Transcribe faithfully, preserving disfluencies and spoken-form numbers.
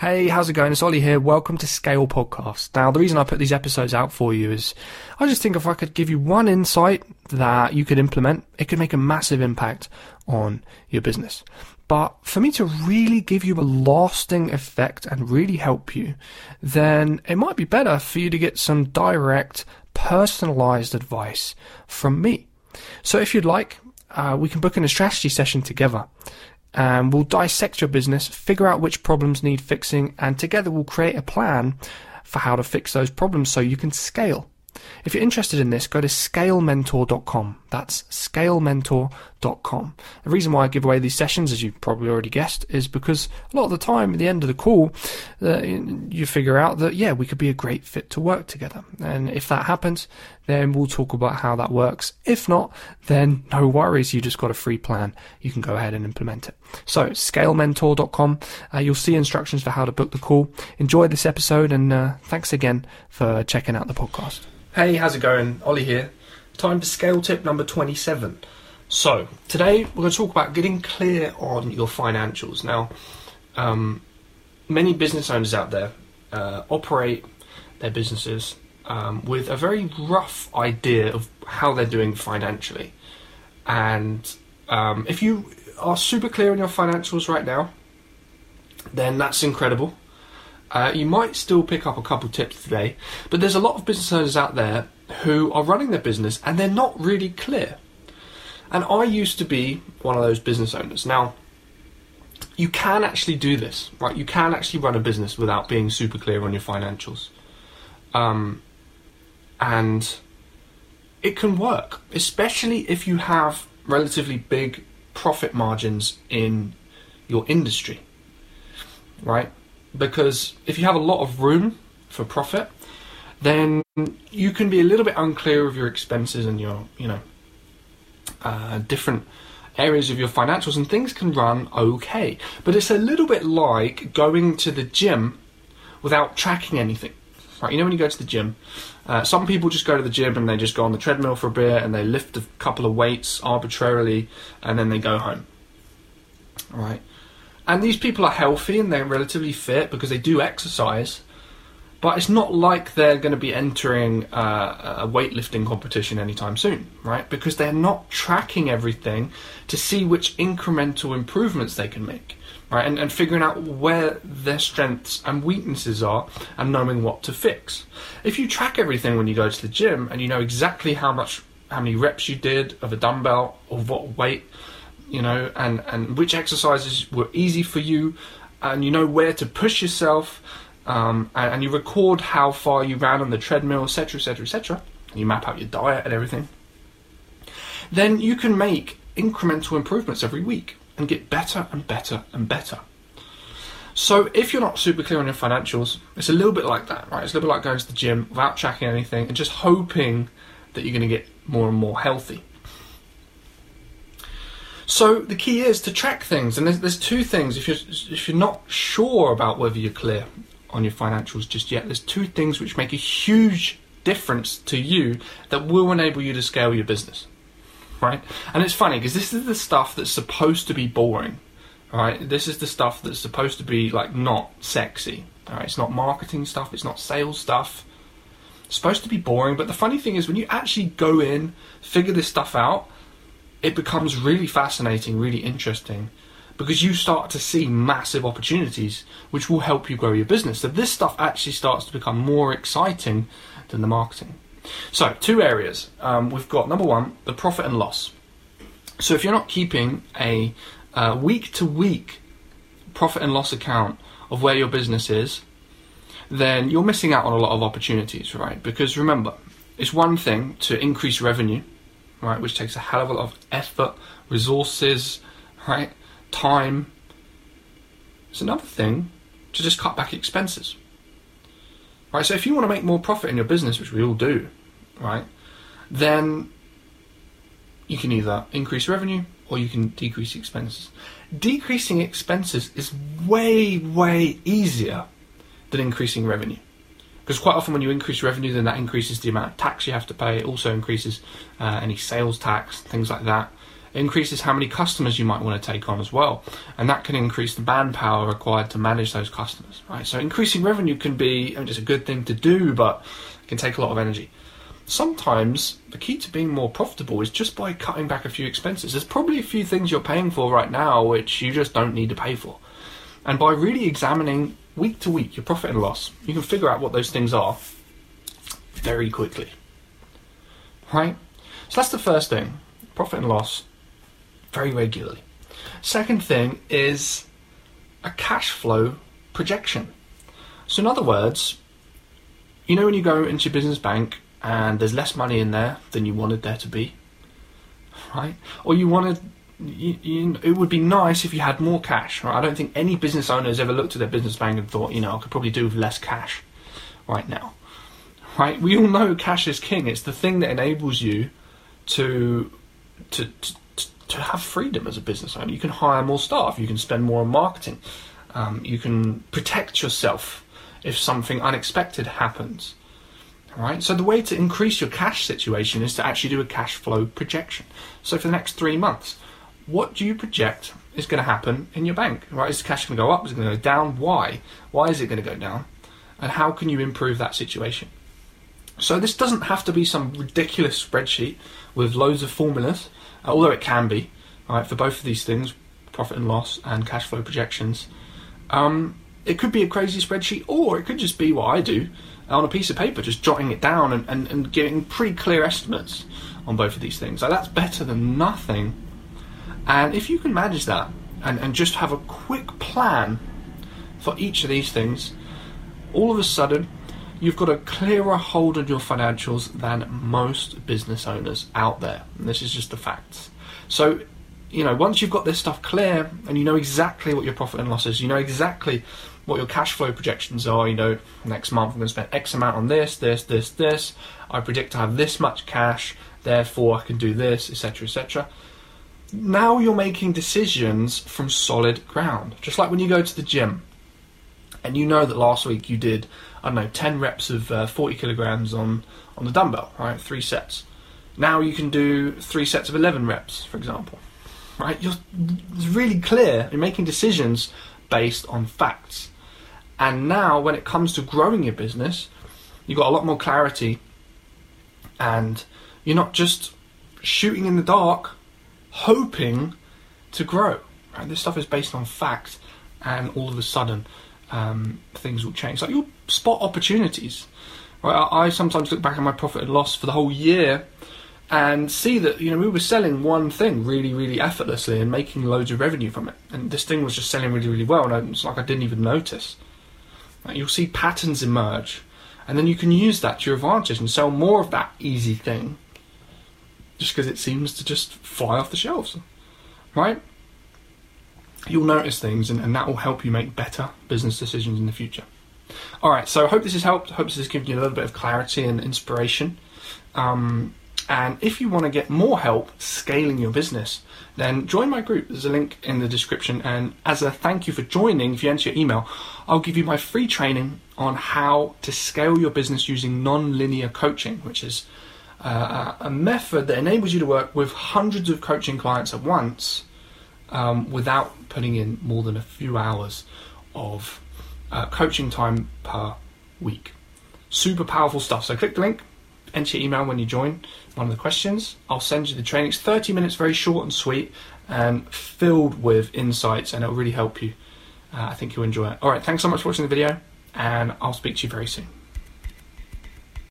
Hey, how's it going? It's Ollie here. Welcome to Scale Podcast. Now, the reason I put these episodes out for you is I just think if I could give you one insight that you could implement, it could make a massive impact on your business. But for me to really give you a lasting effect and really help you, then it might be better for you to get some direct, personalized advice from me. So if you'd like, uh, we can book in a strategy session together. And we'll dissect your business, figure out which problems need fixing, and together we'll create a plan for how to fix those problems so you can scale. If you're interested in this, go to scale mentor dot com. That's scale mentor dot com. The reason why I give away these sessions, as you probably already guessed, is because a lot of the time at the end of the call, uh, you figure out that, yeah, we could be a great fit to work together. And if that happens, then we'll talk about how that works. If not, then no worries. You just got a free plan. You can go ahead and implement it. So scale mentor dot com. Uh, you'll see instructions for how to book the call. Enjoy this episode, and uh, thanks again for checking out the podcast. Hey, how's it going? Ollie here. Time for scale tip number twenty-seven. So, today we're going to talk about getting clear on your financials. Now, um, many business owners out there uh, operate their businesses um, with a very rough idea of how they're doing financially. And um, if you are super clear on your financials right now, then that's incredible. Uh, you might still pick up a couple tips today, but there's a lot of business owners out there who are running their business and they're not really clear. And I used to be one of those business owners. Now, you can actually do this, right? You can actually run a business without being super clear on your financials. Um, and it can work, especially if you have relatively big profit margins in your industry, right? Because if you have a lot of room for profit, then you can be a little bit unclear of your expenses and your, you know, uh, different areas of your financials, and things can run okay. But it's a little bit like going to the gym without tracking anything, right? You know, when you go to the gym, uh, some people just go to the gym and they just go on the treadmill for a bit and they lift a couple of weights arbitrarily and then they go home, right? And these people are healthy and they're relatively fit because they do exercise, but it's not like they're going to be entering uh, a weightlifting competition anytime soon, right? Because they're not tracking everything to see which incremental improvements they can make, right? And, and figuring out where their strengths and weaknesses are and knowing what to fix. If you track everything when you go to the gym and you know exactly how much, how many reps you did of a dumbbell or what weight, you know, and, and which exercises were easy for you, and you know where to push yourself, um, and, and you record how far you ran on the treadmill, et cetera, et cetera, et cetera, and you map out your diet and everything, then you can make incremental improvements every week and get better and better and better. So if you're not super clear on your financials, it's a little bit like that, right? It's a little bit like going to the gym without tracking anything and just hoping that you're going to get more and more healthy. So the key is to track things, and there's, there's two things. If you're if you're not sure about whether you're clear on your financials just yet, there's two things which make a huge difference to you that will enable you to scale your business, right? And it's funny because this is the stuff that's supposed to be boring, right? This is the stuff that's supposed to be like not sexy, all right? It's not marketing stuff, it's not sales stuff. It's supposed to be boring, but the funny thing is when you actually go in, figure this stuff out, it becomes really fascinating, really interesting, because you start to see massive opportunities which will help you grow your business. So this stuff actually starts to become more exciting than the marketing. So two areas. Um, we've got number one, the profit and loss. So if you're not keeping a uh, week-to-week profit and loss account of where your business is, then you're missing out on a lot of opportunities, right? Because remember, it's one thing to increase revenue, right, which takes a hell of a lot of effort, resources, right, time. It's another thing to just cut back expenses, right? So if you want to make more profit in your business, which we all do, right, then you can either increase revenue or you can decrease expenses. Decreasing expenses is way, way easier than increasing revenue. Because quite often when you increase revenue, then that increases the amount of tax you have to pay. It also increases uh, any sales tax, things like that. It increases how many customers you might want to take on as well, and that can increase the manpower required to manage those customers, right? So increasing revenue can be, I mean, it's a good thing to do, but it can take a lot of energy. Sometimes the key to being more profitable is just by cutting back a few expenses. There's probably a few things you're paying for right now which you just don't need to pay for. And by really examining week to week your profit and loss, you can figure out what those things are very quickly. Right? So that's the first thing. Profit and loss very regularly. Second thing is a cash flow projection. So in other words, you know when you go into your business bank and there's less money in there than you wanted there to be, right? Or you wanted, you, you, it would be nice if you had more cash, right? I don't think any business owner has ever looked at their business bank and thought, you know, I could probably do with less cash right now, right? We all know cash is king. It's the thing that enables you to, to, to, to have freedom as a business owner. You can hire more staff, you can spend more on marketing, um, you can protect yourself if something unexpected happens. Right? So the way to increase your cash situation is to actually do a cash flow projection. So for the next three months, what do you project is going to happen in your bank? Right? Is the cash going to go up? Is it going to go down? Why? Why is it going to go down? And how can you improve that situation? So this doesn't have to be some ridiculous spreadsheet with loads of formulas, although it can be, right, for both of these things, profit and loss and cash flow projections. Um, it could be a crazy spreadsheet, or it could just be what I do, on a piece of paper, just jotting it down and, and, and giving pretty clear estimates on both of these things. So that's better than nothing. And if you can manage that and, and just have a quick plan for each of these things, all of a sudden you've got a clearer hold on your financials than most business owners out there. And this is just the facts. So, you know, once you've got this stuff clear and you know exactly what your profit and loss is, you know exactly what your cash flow projections are, you know, next month I'm going to spend X amount on this, this, this, this. I predict to have this much cash, therefore I can do this, et cetera, et cetera. Now you're making decisions from solid ground. Just like when you go to the gym and you know that last week you did, I don't know, ten reps of uh, forty kilograms on, on the dumbbell, right? Three sets. Now you can do three sets of eleven reps, for example, right? You're it's really clear. You're making decisions based on facts. And now when it comes to growing your business, you've got a lot more clarity and you're not just shooting in the dark, hoping to grow. Right? This stuff is based on fact, and all of a sudden um, things will change. Like you'll spot opportunities. Right? I, I sometimes look back at my profit and loss for the whole year and see that, you know, we were selling one thing really, really effortlessly and making loads of revenue from it. And this thing was just selling really, really well, and I, it's like I didn't even notice. You'll see patterns emerge, and then you can use that to your advantage and sell more of that easy thing just because it seems to just fly off the shelves, right? You'll notice things, and, and that will help you make better business decisions in the future. Alright, so I hope this has helped. I hope this has given you a little bit of clarity and inspiration. Um, and if you want to get more help scaling your business, then join my group. There's a link in the description, and as a thank you for joining, if you enter your email, I'll give you my free training on how to scale your business using non-linear coaching, which is uh, a method that enables you to work with hundreds of coaching clients at once um, without putting in more than a few hours of uh, coaching time per week. Super powerful stuff. So click the link, enter your email when you join one of the questions. I'll send you the training. It's thirty minutes, very short and sweet, and filled with insights, and it'll really help you. Uh, I think you'll enjoy it. Alright, thanks so much for watching the video, and I'll speak to you very soon.